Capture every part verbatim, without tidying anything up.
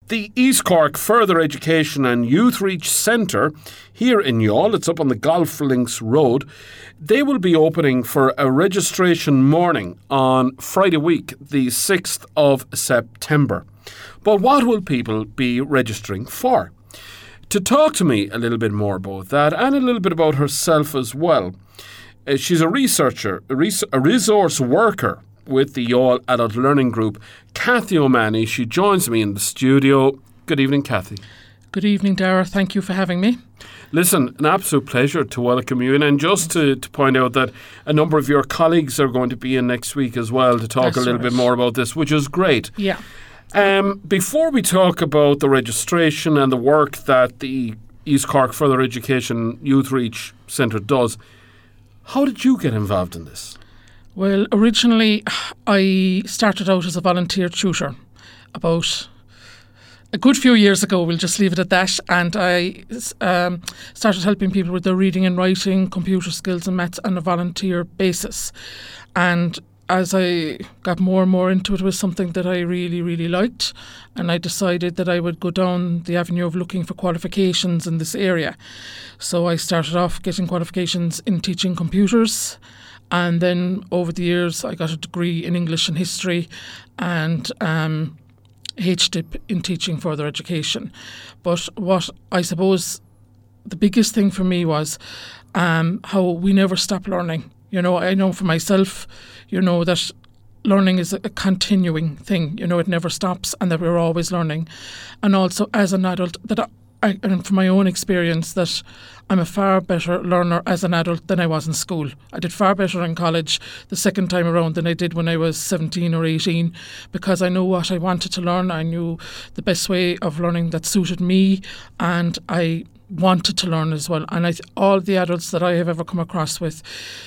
the East Cork Further Education and Youth Reach Centre here in Youghal, it's up on the Golf Links Road, they will be opening for a registration morning on Friday week, the sixth of September. But what will people be registering for? To talk to me a little bit more about that and a little bit about herself as well, uh, she's a researcher, a, res- a resource worker with the Youghal Adult Learning Group, Cathy O'Mahony. She joins me in the studio. Good evening, Cathy. Good evening, Dara. Thank you for having me. Listen, an absolute pleasure to welcome you in, and just to, to point out that a number of your colleagues are going to be in next week as well to talk That's a little right. bit more about this, which is great. Yeah. Um, before we talk about the registration and the work that the East Cork Further Education Youth Reach Centre does, how did you get involved in this? Well, originally I started out as a volunteer tutor about a good few years ago, we'll just leave it at that, and I um, started helping people with their reading and writing, computer skills and maths on a volunteer basis. And as I got more and more into it, it was something that I really, really liked, and I decided that I would go down the avenue of looking for qualifications in this area. So I started off getting qualifications in teaching computers, and then over the years I got a degree in English and history and um, H D I P in teaching further education. But what I suppose the biggest thing for me was um, how we never stop learning. You know, I know for myself, you know, that learning is a, a continuing thing. You know, it never stops, and that we're always learning. And also as an adult, that I, I, and from my own experience, that I'm a far better learner as an adult than I was in school. I did far better in college the second time around than I did when I was seventeen or eighteen, because I knew what I wanted to learn. I knew the best way of learning that suited me, and I wanted to learn as well. And I th- all the adults that I have ever come across with,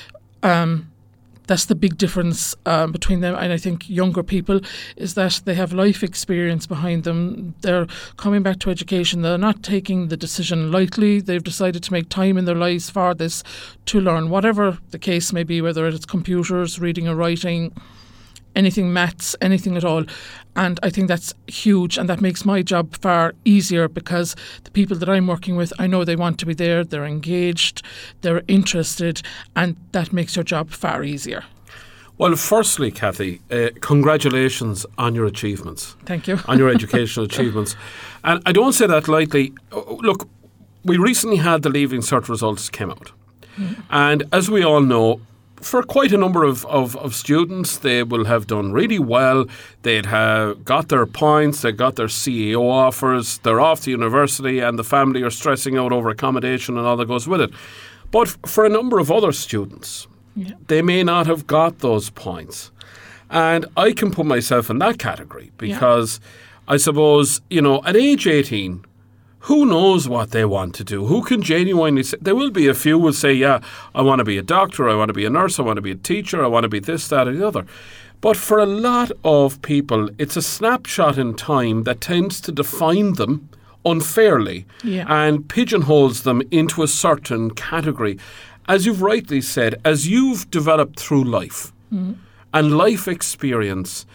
um, that's the big difference um, between them and I think younger people, is that they have life experience behind them. They're coming back to education. They're not taking the decision lightly. They've decided to make time in their lives for this, to learn, whatever the case may be, whether it's computers, reading or writing, anything maths, anything at all. And I think that's huge, and that makes my job far easier, because the people that I'm working with, I know they want to be there, they're engaged, they're interested, and that makes your job far easier. Well, firstly, Cathy, uh, congratulations on your achievements. Thank you. On your educational achievements. And I don't say that lightly. Look, we recently had the Leaving Cert results came out. Mm. And as we all know, for quite a number of, of, of students, they will have done really well. They'd have got their points, they got their C E O offers, they're off to university, and the family are stressing out over accommodation and all that goes with it. But for a number of other students, yeah. they may not have got those points. And I can put myself in that category, because yeah. I suppose, you know, at age eighteen, who knows what they want to do? Who can genuinely say? There will be a few who will say, yeah, I want to be a doctor, I want to be a nurse, I want to be a teacher, I want to be this, that or the other. But for a lot of people, it's a snapshot in time that tends to define them unfairly yeah. and pigeonholes them into a certain category. As you've rightly said, as you've developed through life mm. and life experience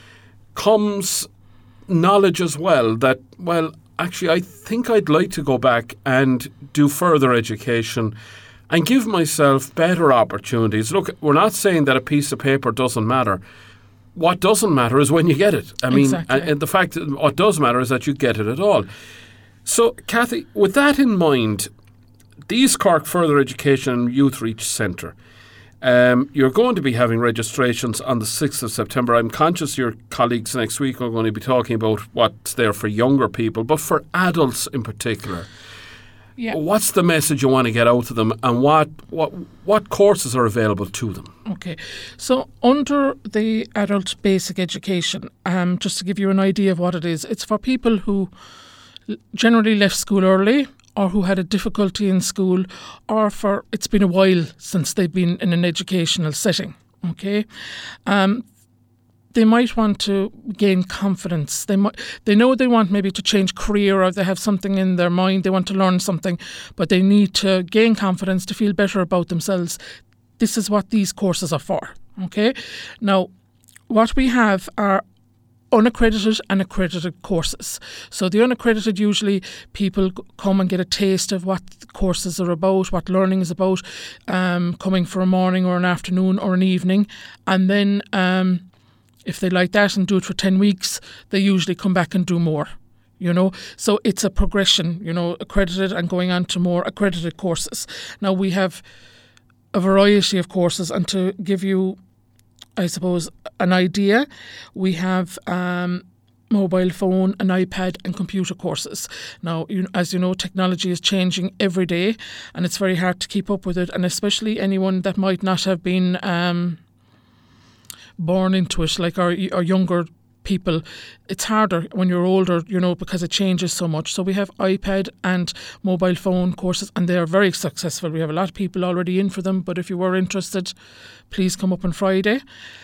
comes knowledge as well that, well, actually, I think I'd like to go back and do further education and give myself better opportunities. Look, we're not saying that a piece of paper doesn't matter. What doesn't matter is when you get it. I mean, exactly. and the fact that what does matter is that you get it at all. So, Cathy, with that in mind, the East Cork Further Education and Youth Reach Centre, Um, you're going to be having registrations on the sixth of September. I'm conscious your colleagues next week are going to be talking about what's there for younger people, but for adults in particular, yeah. what's the message you want to get out to them, and what, what, what courses are available to them? Okay, so under the adult basic education, um, just to give you an idea of what it is, it's for people who generally left school early, or who had a difficulty in school, or for it's been a while since they've been in an educational setting, okay? Um, they might want to gain confidence. They might, they know they want maybe to change career, or they have something in their mind, they want to learn something, but they need to gain confidence to feel better about themselves. This is what these courses are for, okay? Now, what we have are unaccredited and accredited courses. So the unaccredited, usually people come and get a taste of what courses are about, what learning is about, um, coming for a morning or an afternoon or an evening. And then um, if they like that and do it for ten weeks, they usually come back and do more. You know, so it's a progression, you know, accredited and going on to more accredited courses. Now we have a variety of courses, and to give you, I suppose, an idea, we have um, mobile phone, an iPad and computer courses. Now, you, as you know, technology is changing every day, and it's very hard to keep up with it, and especially anyone that might not have been um, born into it, like our, our younger people, it's harder when you're older, you know, because it changes so much. So we have iPad and mobile phone courses, and they are very successful. We have a lot of people already in for them, but if you were interested, please come up on Friday.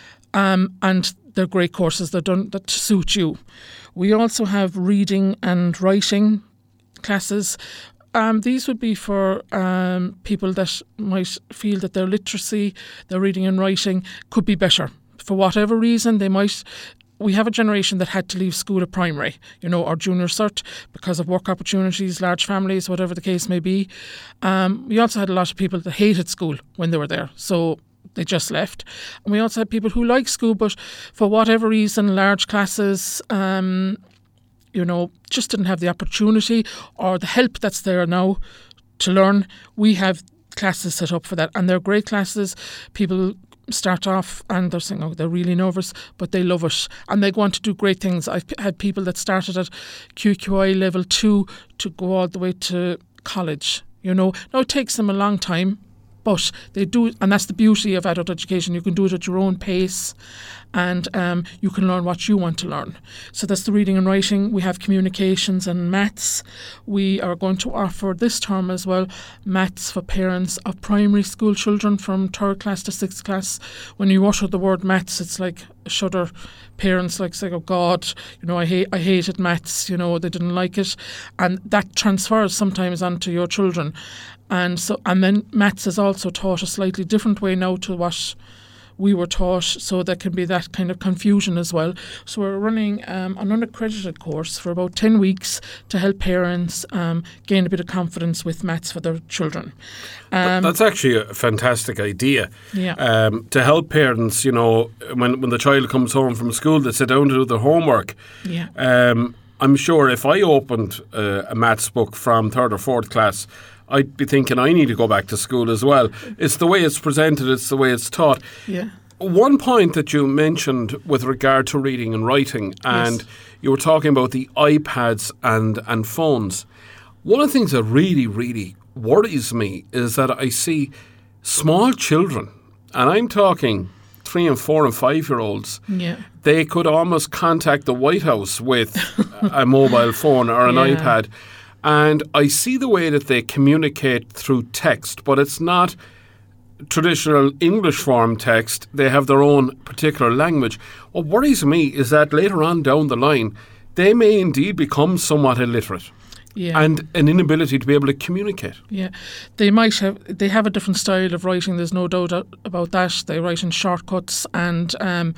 Um, and they're great courses. They're done that suit you. We also have reading and writing classes. Um, these would be for um, people that might feel that their literacy, their reading and writing could be better. For whatever reason, they might... We have a generation that had to leave school at primary, you know, or junior cert because of work opportunities, large families, whatever the case may be. Um, we also had a lot of people that hated school when they were there, so they just left. And we also had people who liked school, but for whatever reason, large classes, um, you know, just didn't have the opportunity or the help that's there now to learn. We have classes set up for that, and they're great classes. People start off and they're saying, oh, they're really nervous, but they love it and they go on to do great things. I've had people that started at Q Q I level two to go all the way to college, you know. Now it takes them a long time, but they do, and that's the beauty of adult education. You can do it at your own pace, and um, you can learn what you want to learn. So that's the reading and writing. We have communications and maths. We are going to offer this term as well maths for parents of primary school children from third class to sixth class. When you utter the word maths, it's like a shudder. Parents like say, oh God, you know, I hate I hated maths, you know, they didn't like it. And that transfers sometimes onto your children. And so, and then maths is also taught a slightly different way now to what we were taught, so there can be that kind of confusion as well. So we're running um, an unaccredited course for about ten weeks to help parents um, gain a bit of confidence with maths for their children. Um, That's actually a fantastic idea. Yeah. Um, to help parents, you know, when, when the child comes home from school, they sit down to do their homework. Yeah. Um, I'm sure if I opened uh, a maths book from third or fourth class, I'd be thinking I need to go back to school as well. It's the way it's presented, it's the way it's taught. Yeah. One point that you mentioned with regard to reading and writing, and yes. you were talking about the iPads and, and phones. One of the things that really, really worries me is that I see small children, and I'm talking three and four and five-year-olds, yeah. they could almost contact the White House with a mobile phone or an yeah. iPad. And I see the way that they communicate through text, but it's not traditional English form text. They have their own particular language. What worries me is that later on down the line, they may indeed become somewhat illiterate. Yeah. And an inability to be able to communicate. Yeah, they might have. They have a different style of writing. There's no doubt about that. They write in shortcuts, and um,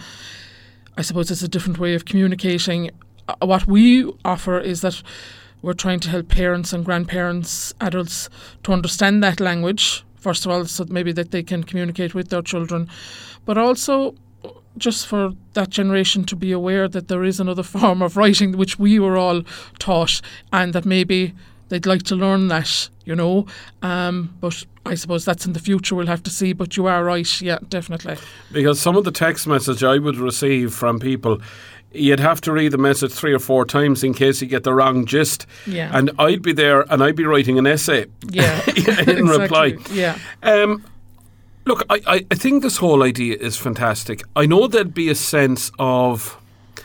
I suppose it's a different way of communicating. Uh, what we offer is that we're trying to help parents and grandparents, adults, to understand that language, first of all, so maybe that they can communicate with their children, but also just for that generation to be aware that there is another form of writing which we were all taught, and that maybe they'd like to learn that, you know. Um, but I suppose that's in the future, we'll have to see. But you are right, yeah, definitely. Because some of the text message I would receive from people, you'd have to read the message three or four times in case you get the wrong gist. Yeah. And I'd be there and I'd be writing an essay yeah. in exactly. reply. Yeah. Um, look, I, I, I think this whole idea is fantastic. I know there'd be a sense of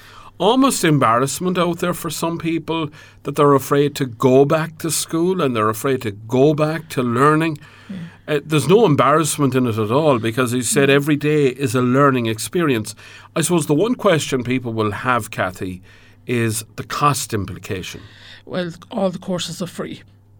almost embarrassment out there for some people, that they're afraid to go back to school and they're afraid to go back to learning. Yeah. Uh, there's no embarrassment in it at all, because as you said, every day is a learning experience. I suppose the one question people will have, Kathy, is the cost implication. Well, all the courses are free.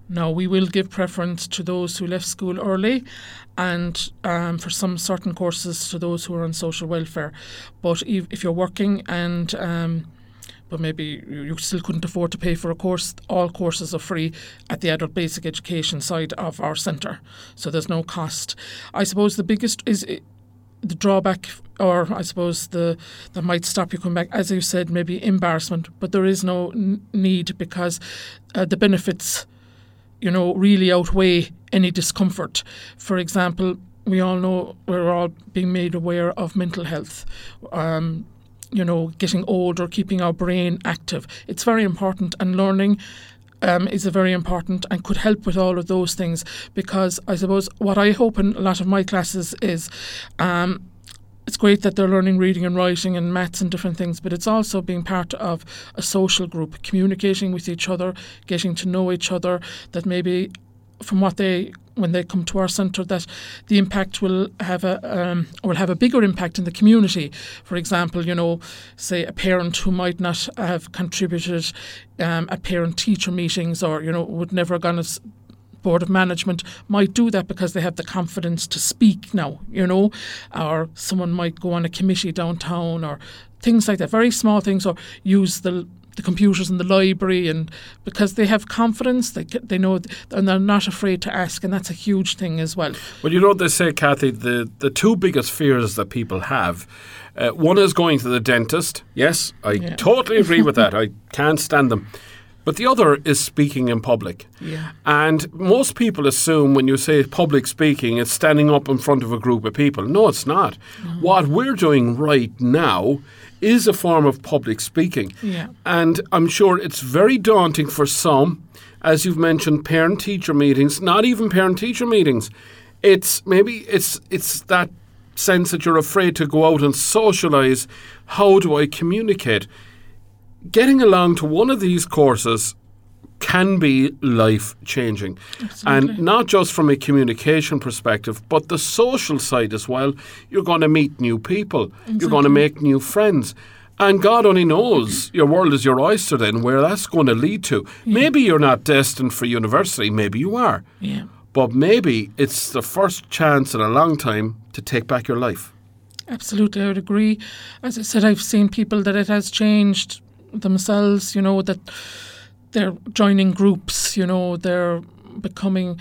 Now, we will give preference to those who left school early and um, for some certain courses to those who are on social welfare. But if, if you're working and um, but maybe you still couldn't afford to pay for a course, all courses are free at the adult basic education side of our centre. So there's no cost. I suppose the biggest is the drawback, or I suppose the that might stop you coming back, as you said, maybe embarrassment, but there is no n- need because uh, the benefits, you know, really outweigh any discomfort. For example, we all know we're all being made aware of mental health, um, you know, getting older, keeping our brain active. It's very important, and learning um, is a very important and could help with all of those things, because I suppose what I hope in a lot of my classes is um, it's great that they're learning reading and writing and maths and different things, but it's also being part of a social group, communicating with each other, getting to know each other, that maybe from what they, when they come to our centre, that the impact will have a um, will have a bigger impact in the community. For example, you know, say a parent who might not have contributed um, at parent-teacher meetings, or, you know, would never have gone as Board of Management, might do that because they have the confidence to speak now, you know, or someone might go on a committee downtown or things like that, very small things, or use the the computers in the library, and because they have confidence, they they know, and they're not afraid to ask, and that's a huge thing as well. Well, you know what they say, Kathy, the, the two biggest fears that people have, uh, one is going to the dentist. Yes, I yeah. totally agree with that. I can't stand them. But the other is speaking in public. Yeah. And most people assume when you say public speaking, it's standing up in front of a group of people. No, it's not. No. What we're doing right now is a form of public speaking. Yeah. And I'm sure it's very daunting for some, as you've mentioned, parent-teacher meetings, not even parent-teacher meetings. It's maybe it's it's that sense that you're afraid to go out and socialise. How do I communicate? Getting along to one of these courses can be life-changing. Absolutely. And not just from a communication perspective, but the social side as well. You're going to meet new people. Exactly. You're going to make new friends. And God only knows, your world is your oyster then, where that's going to lead to. Yeah. Maybe you're not destined for university. Maybe you are. Yeah. But maybe it's the first chance in a long time to take back your life. Absolutely, I would agree. As I said, I've seen people that it has changed themselves, you know, that they're joining groups, you know, they're becoming,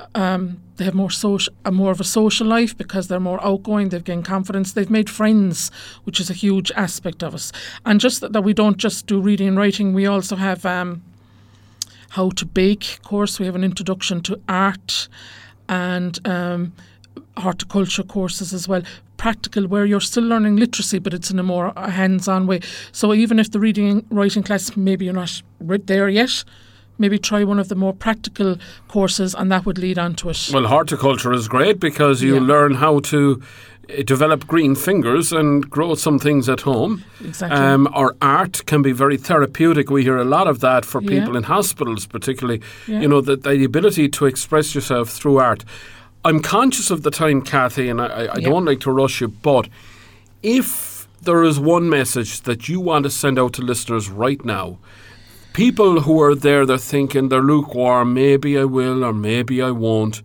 um, they have more social, uh, more of a social life because they're more outgoing, they've gained confidence, they've made friends, which is a huge aspect of us. And just that, that we don't just do reading and writing, we also have um, how to bake course, we have an introduction to art and um, horticulture courses as well. Practical, where you're still learning literacy, but it's in a more hands-on way. So even if the reading and writing class, maybe you're not right there yet, maybe try one of the more practical courses, and that would lead on to it. Well, horticulture is great because you yeah. learn how to develop green fingers and grow some things at home. Exactly. Um, or art can be very therapeutic. We hear a lot of that for people yeah. in hospitals, particularly, yeah. you know, the, the ability to express yourself through art. I'm conscious of the time, Kathy, and I, I yeah. don't like to rush you, but if there is one message that you want to send out to listeners right now, people who are there, they're thinking, they're lukewarm, maybe I will or maybe I won't,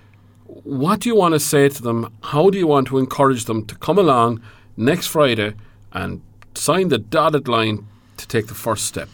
what do you want to say to them? How do you want to encourage them to come along next Friday and sign the dotted line to take the first step?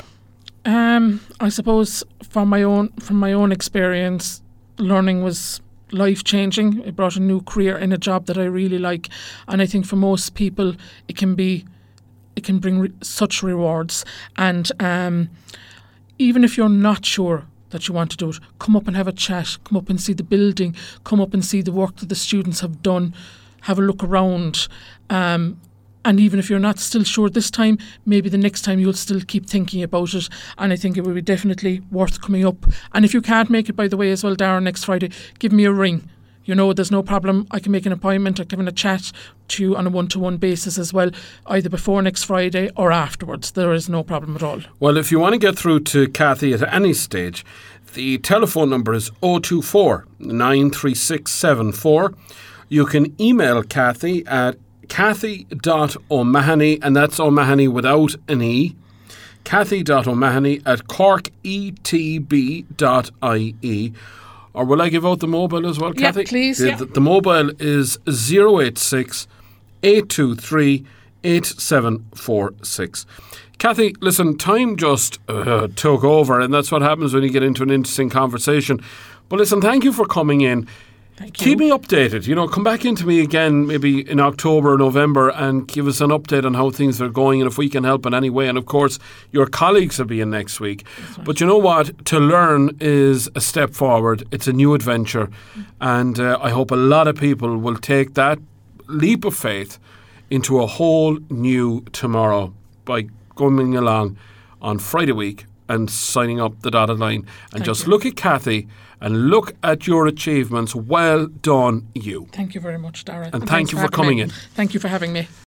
Um, I suppose from my own from my own experience, learning was life-changing. It brought a new career in a job that I really like, and I think for most people it can be it can bring re- such rewards. And um, even if you're not sure that you want to do it, come up and have a chat, come up and see the building, come up and see the work that the students have done, have a look around. Um, and even if you're not still sure this time, maybe the next time you'll still keep thinking about it. And I think it will be definitely worth coming up. And if you can't make it, by the way, as well, Darren, next Friday, give me a ring. You know, there's no problem. I can make an appointment. I can have a chat to you on a one-to-one basis as well, either before next Friday or afterwards. There is no problem at all. Well, if you want to get through to Kathy at any stage, the telephone number is oh two four, nine three six seven four. You can email Kathy at kathy dot o'mahony, and that's O'Mahony without an E, Kathy.O'Mahony at cork e t b dot i e. Or will I give out the mobile as well, Yeah, Kathy? please, The, yeah. the, the mobile is zero eight six, eight two three, eight seven four six. Kathy, listen, time just uh, took over, and that's what happens when you get into an interesting conversation. But listen, thank you for coming in. Thank you. Keep me updated. You know, come back into me again maybe in October or November and give us an update on how things are going and if we can help in any way. And of course, your colleagues will be in next week. Right. But you know what? To learn is a step forward. It's a new adventure. Mm. And uh, I hope a lot of people will take that leap of faith into a whole new tomorrow by going along on Friday week and signing up the dotted line. And Thank just you. look at Kathy and look at your achievements. Well done, you. Thank you very much, Darren. And thank thanks you for having coming me. in. Thank you for having me.